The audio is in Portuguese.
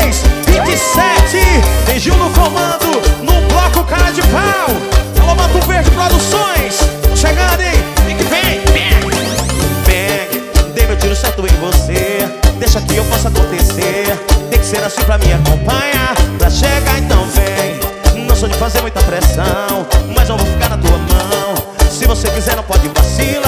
23, 27. Tem Gil no comando, no bloco cara de pau. Alô, Mato Verde Produções. Chegando, hein? Vem. Dei meu tiro certo em você. Deixa que eu possa acontecer. Tem que ser assim pra me acompanhar. Pra chegar então vem. Não sou de fazer muita pressão, mas eu vou ficar na tua mão. Se você quiser não pode vacilar.